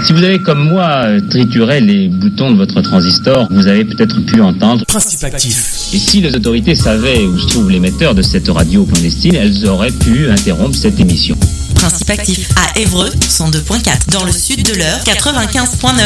Si vous avez comme moi trituré les boutons de votre transistor, vous avez peut-être pu entendre Principe actif. Et si les autorités savaient où se trouve l'émetteur de cette radio clandestine, elles auraient pu interrompre cette émission. Principe actif à Évreux 102.4, dans le sud de l'Eure 95.9.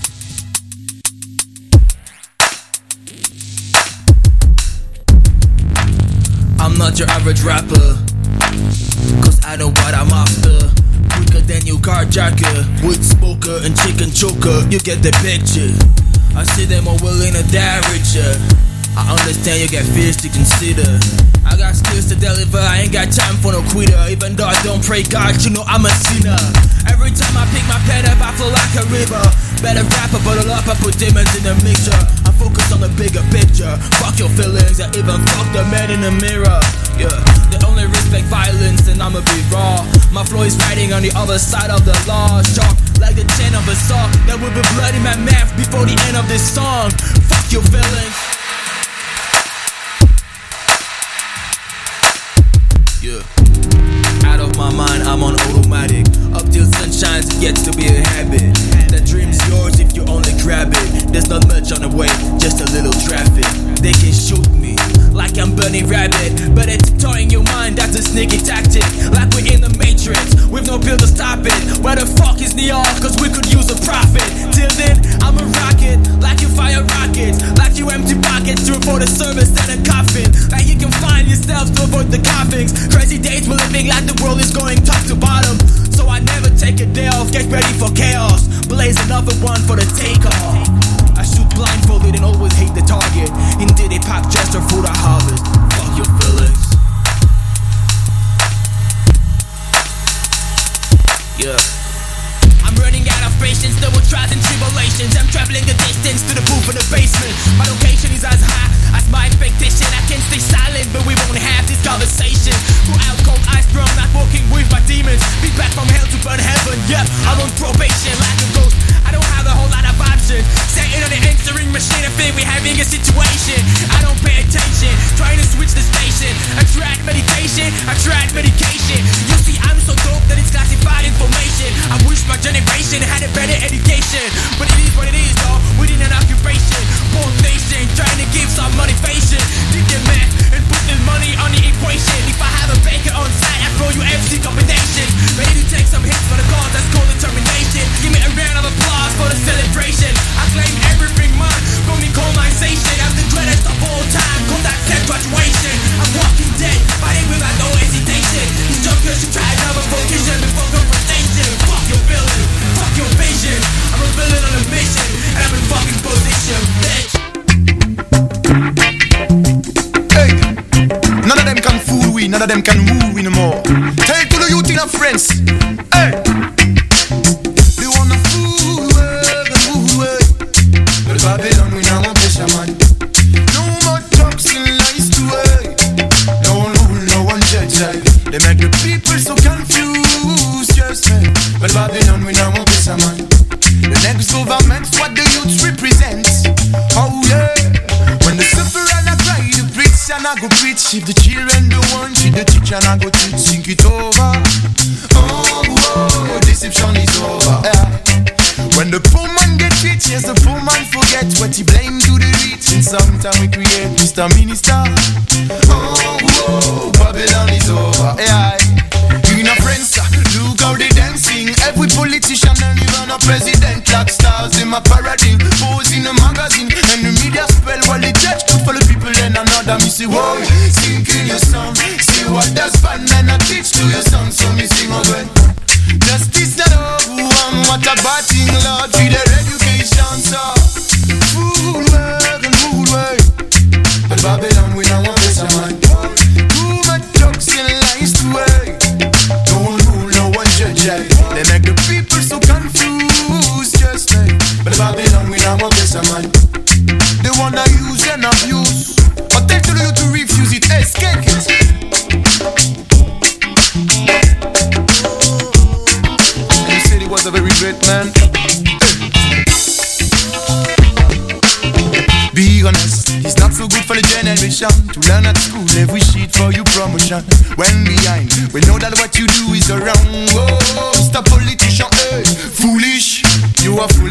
I'm not your average rapper, cause I know what I'm after. Quicker than you carjacker, wood smoker and chicken choker, you get the picture. I see them all willing to die richer. I understand you get fears to consider. I got skills to deliver, I ain't got time for no quitter. Even though I don't pray God, you know I'm a sinner. Every time I pick my pen up, I flow like a river. Better rapper, bottle up, I put demons in the mixture. I focus on the bigger picture. Fuck your feelings, and even fuck the man in the mirror. Yeah, they only respect violence, and I'ma be raw. My flow is fighting on the other side of the law. Sharp like the chain of a saw. There will be blood in my mouth before the end of this song. Fuck your feelings. Yeah. Out of my mind, I'm on automatic. Up till sun shines, it gets to be a habit. That dream's yours if you only grab it. There's not much on the way, just a little traffic. They can shoot me like I'm Bunny Rabbit, but it's tiptoeing your mind, that's a sneaky tactic. Like we're in the Matrix, with no pill to stop it. Where the fuck is the art? Cause we could use a profit. Till then, I'm a rocket, like you fire rockets. Like you empty pockets to afford a service and a coffin. Like you can find yourself to avoid the coughings. Crazy days we're living like the world is going top to bottom. So I never take a day off, get ready for chaos. Blaze another one for the takeoff. I shoot blindfolded and always hate the target. Indeed, they pack just a fruit I harvest. Fuck your feelings. Yeah. I'm running out of patience, double trials and tribulations. I'm traveling a distance to the roof of the basement. My location is as high as my expectation. I can stay silent, but we won't have this conversation. Throughout cold ice drum, not walking with my demons. Be back from hell to burn heaven. Yep, I'm on probation like a ghost. I don't have a whole lot of options. Sitting on the answering machine, I think we're having a situation. I don't pay attention, trying to switch the station. I tried meditation, I tried medication. You see, I'm so dope that it's classified information. I wish my generation had a better education, but it is what it is, though. We need an occupation, poor nation, trying to give some motivation. Did the math and put the money on the equation. If I have a baker on site, I throw you FC combinations. Ready to take some hits for the cause, that's called determination. Give me a round of applause for the celebration. I claim everything mine from the colonization. I'm the greatest of all time, call that set graduation. I'm walking dead, fighting without no hesitation. These jokers should try another vocation before confrontation. Fuck your feelings, fuck your vision. I'm a villain on a mission, and I'm in fucking position, bitch. Hey, none of them can fool we, none of them can rule we no more. Tell to the youth in our friends. Hey, they wanna fool we, but Babylon we now want pressure man. No more talks and lies to way. No one rule, no one judge. They make the people so confused, just me. But Babylon we now want pressure man. The next government, what the youth represent. Oh yeah, when the suffer and I cry, the preach and I go preach. If the children don't want it, the teacher and I go teach. Think it over. Oh, whoa, deception is over. Yeah. When the poor man get rich, yes, the poor man forget what he blame to the rich. In some time we create Mr. Minister. Oh, whoa, Babylon is over. Yeah. You know friends, look how they dancing. Every politician and even a president like stars in my paradigm. Pose in a magazine and the media spell while the judge could follow people and another. Me say, whoa, sing in your song. See what does bad man I teach to your song. So me sing again. Justice not over, what a bad thing, Lord. Feed their education, so fool work and fool work. But Babylon we now want this man. Too much jokes and lies to work. No one rule, no one judge. They make the people so confused, just like. But Babylon we now want this man. They wanna use and abuse, but they tell you to refuse it. Escape it. Was a very great man. Be honest, it's not so good for the generation to learn at school every sheet for your promotion. When behind, we know that what you do is wrong. Oh, Mr. Politician, hey, foolish.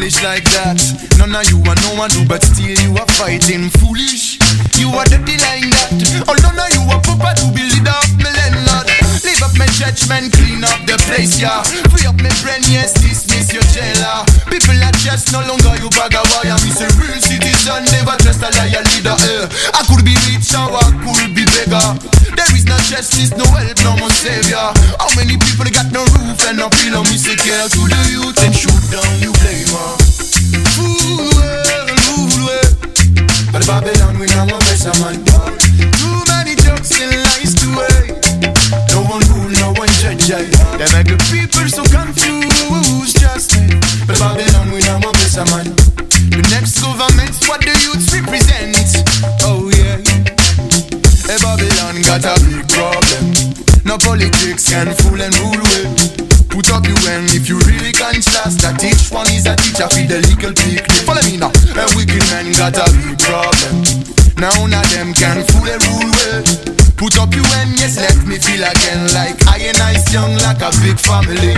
foolish like that. None of you are no one do, but still you are fighting foolish. You are dirty like that. Oh, none of you are proper to be leader of my landlord. Leave up my judgment, clean up the place, yeah. Free up my brain, yes, dismiss your jailer. People are just no longer you bag a wire. Me say real citizen, never trust a liar leader. I could be rich or I could be beggar. There is no justice, no help, no more savior. How many people got no roof and no pillow? Me say care to the youth and shoot down you blame her. Fool well. But Babylon we now a better man. Too many jokes and lies to way. No one rule, no one judge. They make the people so confused. Just me. But Babylon we now a better man. The next government's what the youths represent. Oh yeah. Hey, Babylon got a big problem. No politics can fool and rule with. Put up you when if you really can't trust that each one is a teacher for the legal picnic. Follow me now. A wicked man got a big problem. None of them can fool and rule with. Put up you when yes, let me feel again like I and I's young like a big family.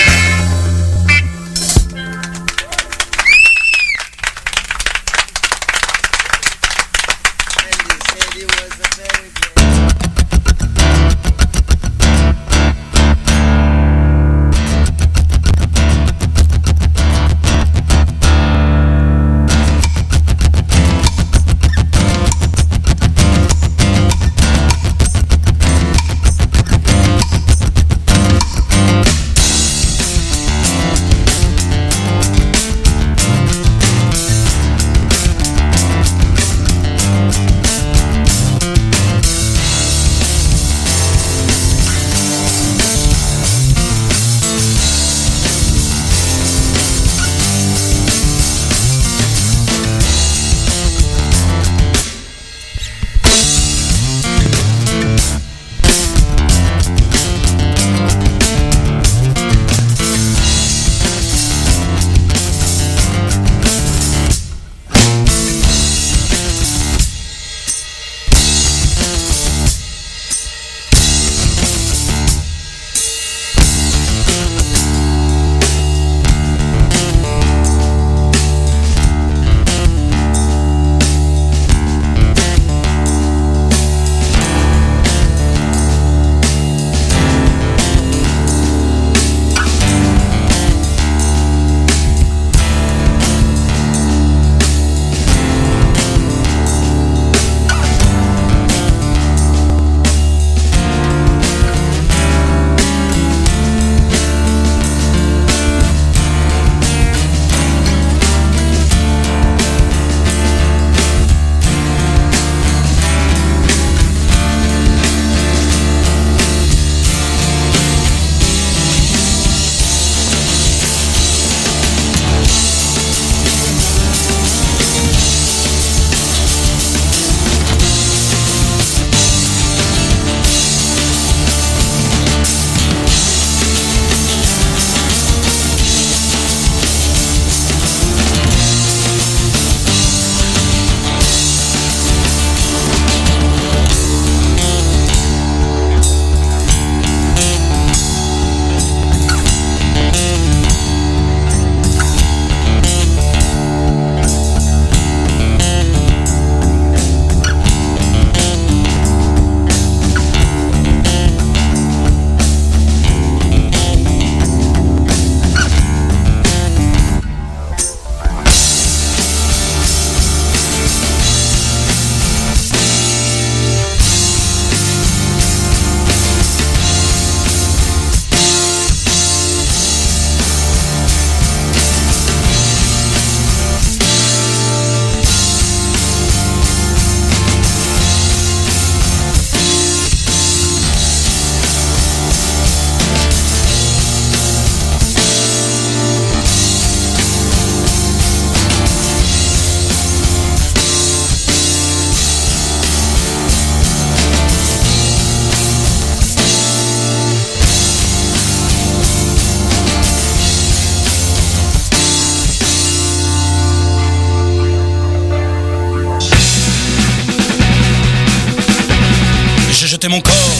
jeter mon corps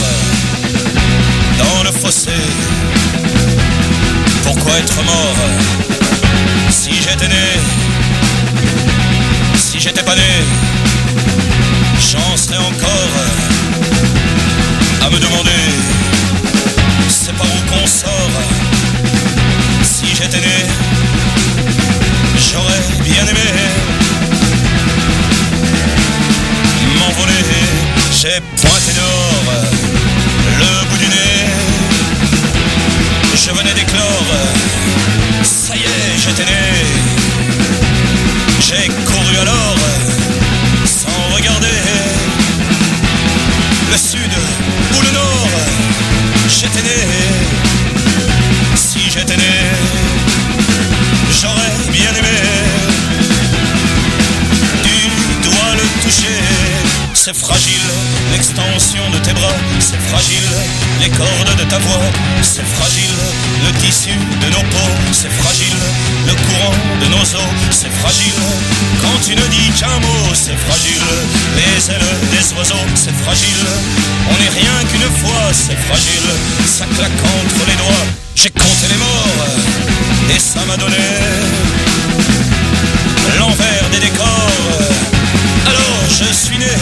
dans le fossé. Pourquoi être mort Si j'étais né, si j'étais pas né, j'en serais encore à me demander c'est par où qu'on sort. Si j'étais né, j'aurais bien aimé m'envoler. J'ai pointé dehors le bout du nez, je venais d'éclore, ça y est, j'étais né. J'ai couru alors, sans regarder le sud ou le nord, j'étais né. Si j'étais né, j'aurais bien aimé du doigt le toucher. C'est fragile, l'extension de tes bras, c'est fragile, les cordes de ta voix, c'est fragile, le tissu de nos peaux, c'est fragile, le courant de nos os, c'est fragile, quand tu ne dis qu'un mot, c'est fragile, les ailes des oiseaux, c'est fragile, on n'est rien qu'une fois, c'est fragile, ça claque entre les doigts, j'ai compté les morts, et ça m'a donné l'envers des décors. Alors je suis né,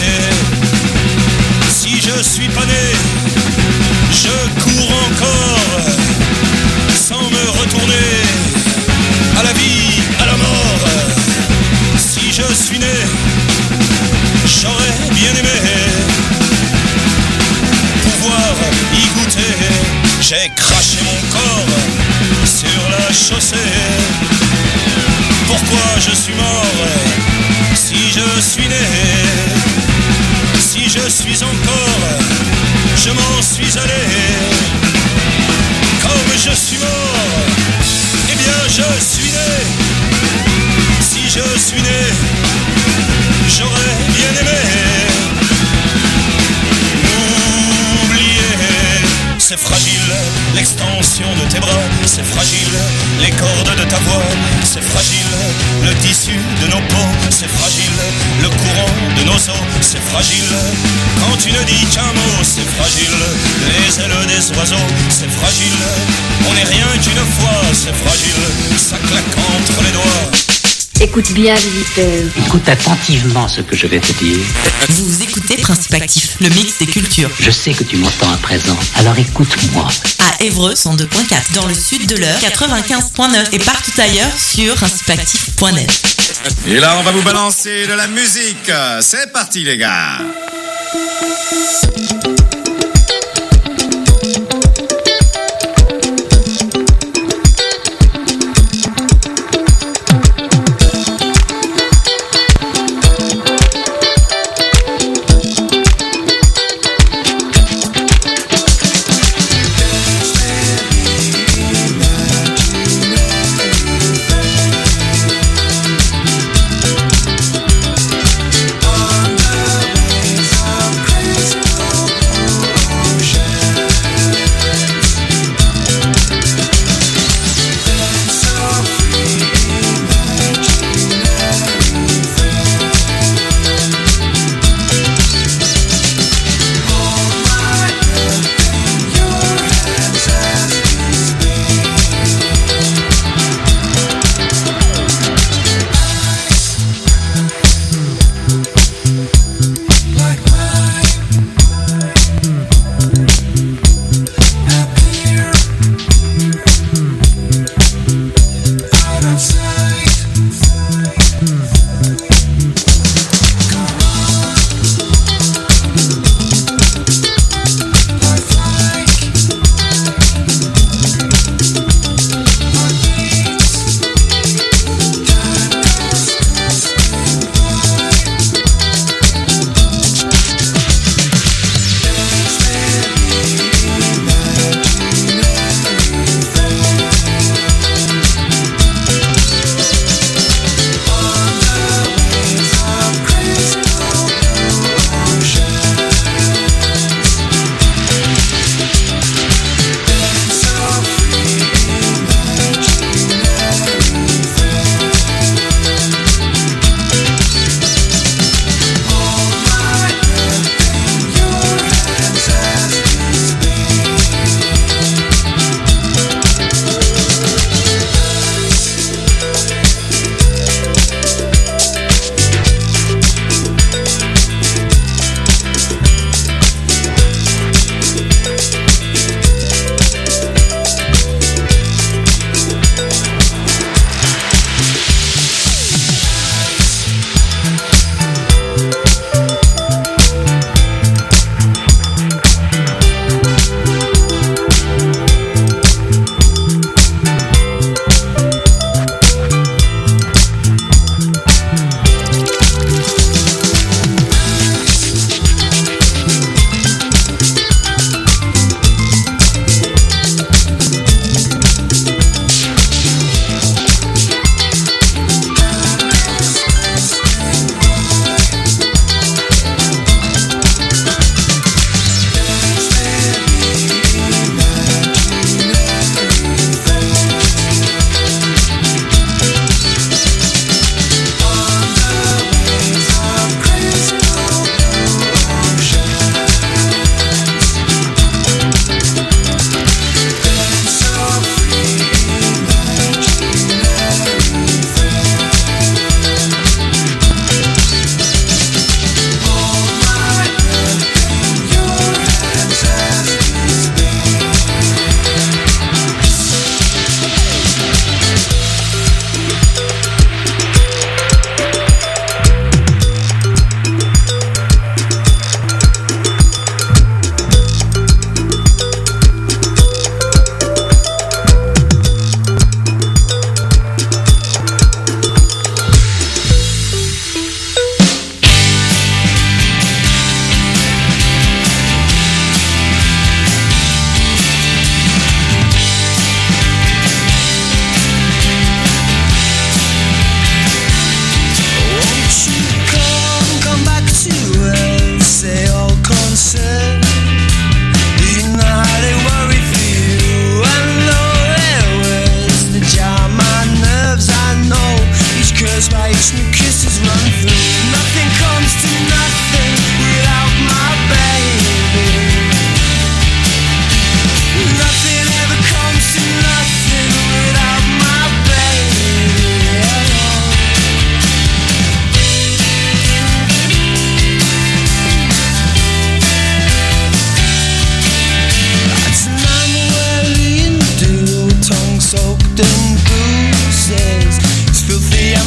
si je suis pas né, je cours encore, sans me retourner, à la vie, à la mort. Si je suis né, j'aurais bien aimé pouvoir y goûter. J'ai craché mon corps sur la chaussée. Pourquoi je suis mort? Si je suis né, si je suis encore, je m'en suis allé. Comme je suis mort, eh bien je suis né. Si je suis né, j'aurais bien aimé oublier. C'est fragile, l'extension de tes bras, c'est fragile, les cordes de ta voix, c'est fragile, le tissu de nos peaux, c'est fragile, le courant de nos os, c'est fragile, quand tu ne dis qu'un mot, c'est fragile, les ailes des oiseaux, c'est fragile, on n'est rien qu'une fois, c'est fragile, ça claque entre les doigts. Écoute bien, visiteur. Écoute attentivement ce que je vais te dire. Vous écoutez Principe Actif, le mix des cultures. Je sais que tu m'entends à présent, alors écoute-moi. À Évreux 102.4, dans le sud de l'heure 95.9 et partout ailleurs sur principeactif.net. Et là, on va vous balancer de la musique. C'est parti, les gars.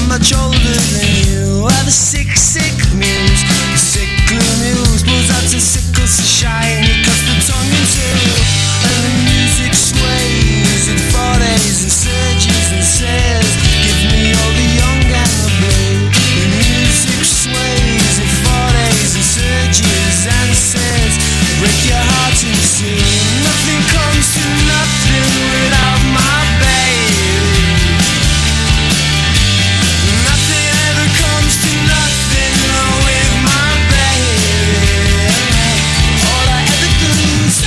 much older than you. Are the sick, sick muse, the sickly muse pulls out the sickles to shine. It cuts the tongue in two, and the music sways. It follows and surges and says, give me all the young and the blue. The music sways, it follows and surges and says, break your heart in two. Nothing comes to nothing without my baby. Nothing ever comes to nothing with my baby. All I ever do is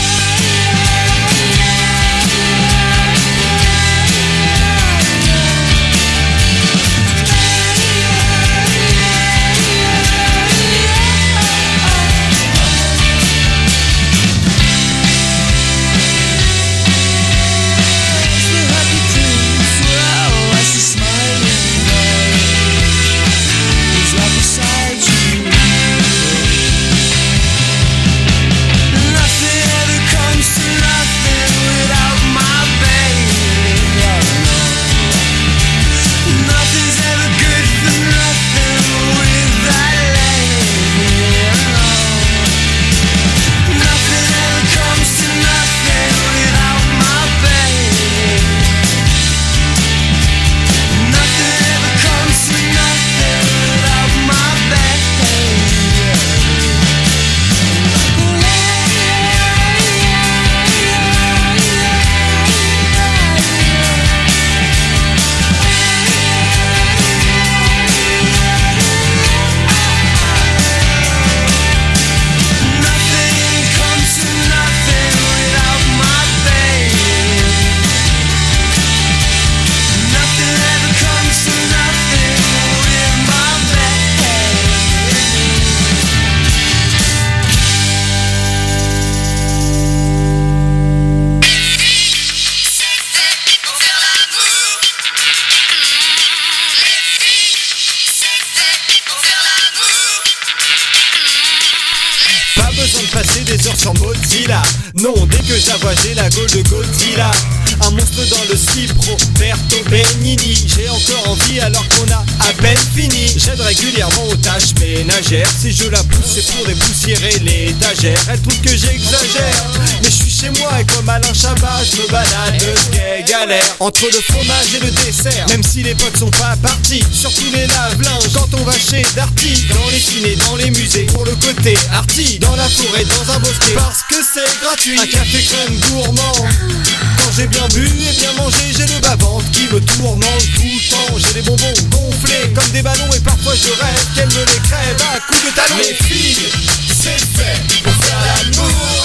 sur Mozilla. Non, dès que j'avoue j'ai la gaule de Godzilla. Un monstre dans le slip, Roberto Benigni. J'ai encore envie alors qu'on a à peine fini. J'aide régulièrement aux tâches ménagères. Si je la pousse c'est pour dépoussiérer l'étagère. Elle trouve que j'exagère, mais je suis chez moi et comme Alain Chabat je me balade, gay galère entre le fromage et le dessert. Même si les potes sont pas partis, surtout les lave-linges quand on va chez Darty. Dans les ciné, dans les musées, pour le côté arty. Dans la forêt, dans un bosquet, parce que c'est gratuit. Un café crème gourmand. Quand j'ai bien bu et bien mangé, j'ai le bas-ventre qui me tourmente tout le temps. J'ai des bonbons gonflés comme des ballons et parfois je rêve qu'elle me les crève à coups de talons. Les filles, c'est fait pour faire l'amour.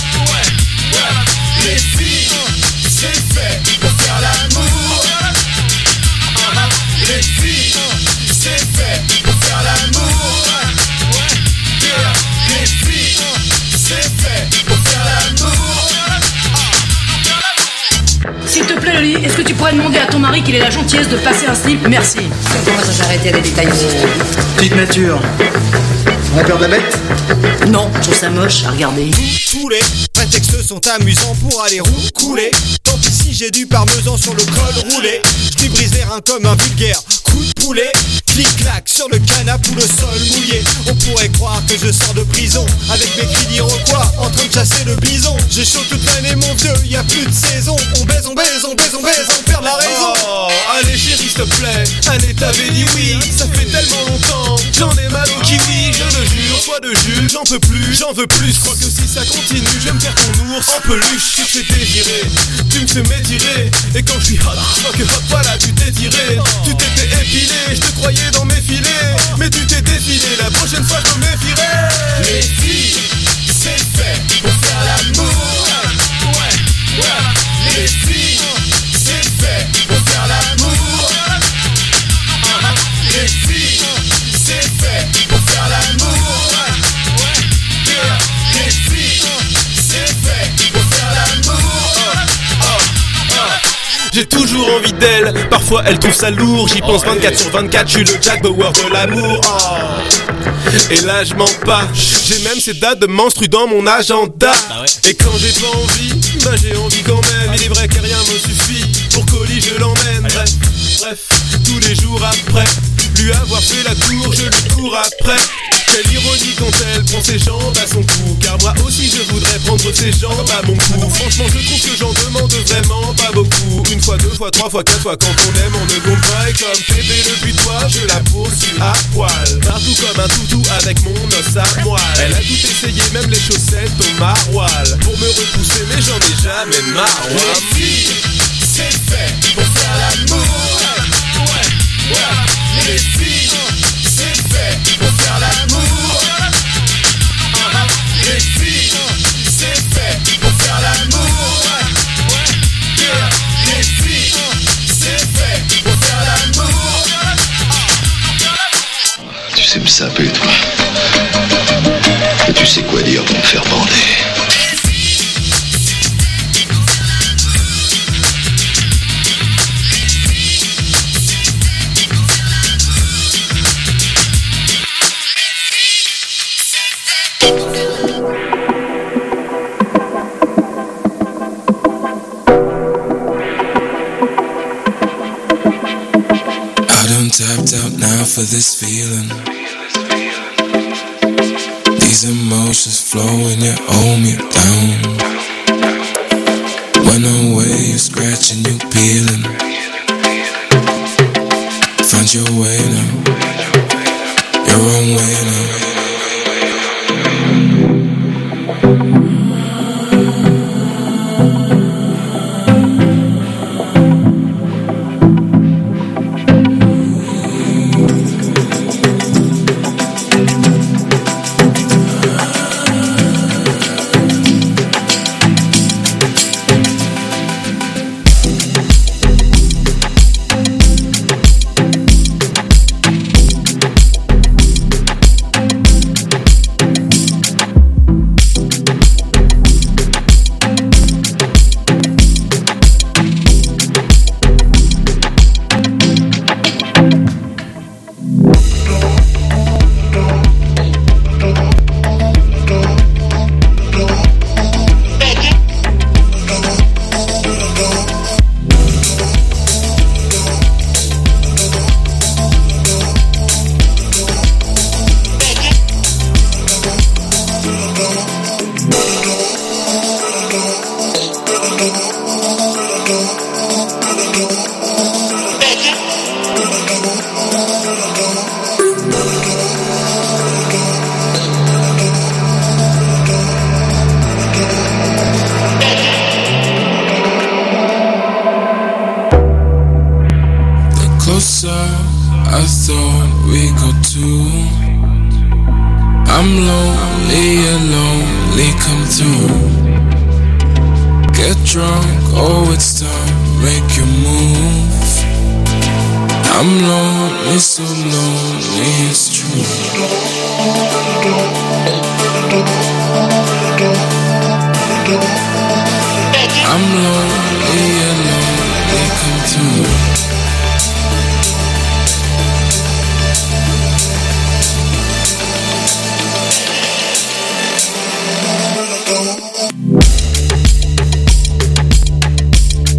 Ouais, ouais. Les filles, c'est fait pour faire l'amour. Les filles, c'est fait pour faire l'amour. Ouais, yeah. Les filles, c'est fait pour faire l'amour. S'il te plaît, Loli, est-ce que tu pourrais demander à ton mari qu'il ait la gentillesse de passer un slip? Merci. On commence à s'arrêter à des détails. Petite nature. On a peur de la bête? Non, je trouve ça moche à regarder. Tous les prétextes sont amusants pour aller couler. Tant pis si j'ai du parmesan sur le col roulé. Je lui brise les reins comme un vulgaire coup de poulet. Clic-clac sur le canapé ou le sol mouillé. On pourrait croire que je sors de prison avec mes cris d'Iroquois en train de chasser le bison. J'ai chaud toute l'année mon vieux, y a plus de saison. On baise, on baise, on baise, on baise, on perd la raison. Oh, allez chérie s'il te plaît, allez t'avais dit oui. Ça fait tellement longtemps, j'en ai mal au kiwi. Je le jure, foi de jus, j'en peux plus, j'en veux plus. Je crois que si ça continue, je vais me faire ton ours en peluche. Tu te fais désirer, tu me fais m'étirer. Et quand je suis hot, je crois que hot, voilà tu t'es tiré. Tu t'étais épilé, je te croyais dans mes filets. Mais tu t'es défilé, la prochaine fois je me méfierai. Les filles, c'est fait pour faire l'amour. Ouais, ouais. Les filles, c'est fait pour faire l'amour. Les filles, c'est fait pour faire l'amour. Ouais, yeah. Les filles, c'est fait pour faire l'amour. J'ai toujours envie d'elle, parfois elle trouve ça lourd. J'y pense 24 sur 24, je suis le Jack Bauer de l'amour. Et là je mens pas, j'ai même ces dates de menstru dans mon agenda. Et quand j'ai pas envie, bah j'ai envie quand même. Il est vrai que rien me suffit, pour colis je l'emmène. Bref, tous les jours après après. Quelle ironie quand elle prend ses jambes à son cou. Car moi aussi je voudrais prendre ses jambes à mon cou. Franchement je trouve que j'en demande vraiment pas beaucoup. Une fois, deux fois, trois fois, quatre fois. Quand on aime on ne compte pas. Et comme bébé le butoir je la poursuis à poil. Partout comme un toutou avec mon os à moelle. Elle a tout essayé, même les chaussettes au maroilles. Pour me repousser mais j'en ai jamais marre. Les filles, c'est fait pour faire l'amour. Ouais. Les filles, c'est fait pour faire l'amour. Les filles, c'est fait pour faire l'amour. Les filles, c'est fait pour faire l'amour. Tu sais me saper, toi. Et tu sais quoi dire pour me faire bander. Tapped out now for this feeling. These emotions flowing, you hold me down. When I'm away, you scratching, you peeling. Find your way now, your own way now. I thought we got to. I'm lonely and lonely come through. Get drunk, oh it's time, make your move. I'm lonely, so lonely, it's true.